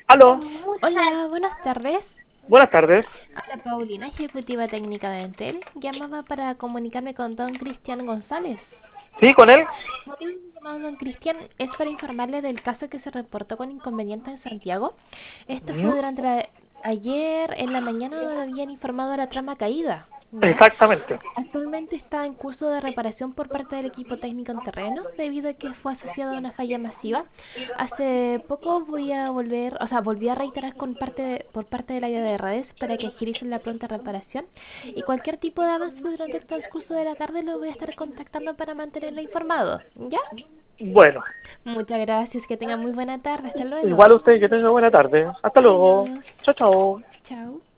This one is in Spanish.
Aló, Hola, buenas tardes. buenas tardes. Habla Paulina, ejecutiva técnica de Entel. Llamaba para comunicarme con don Cristian González. ¿Sí, con él? El motivo de mi llamado, don Cristian, es para informarle del caso que se reportó con inconvenientes en Santiago. Esto Mm, fue ayer en la mañana habían informado de la trama caída, ¿ya? exactamente. Actualmente está en curso de reparación por parte del equipo técnico en terreno debido a que fue asociado a una falla masiva. Hace poco volví a reiterar por parte del área de redes para que agilicen la pronta reparación y cualquier tipo de avance durante el transcurso de la tarde lo voy a estar contactando para mantenerlo informado. ¿Ya? Bueno, Muchas gracias, que tenga muy buena tarde. Hasta igual luego. usted que tenga buena tarde. Hasta luego. Adiós. Chao, chao. Chao.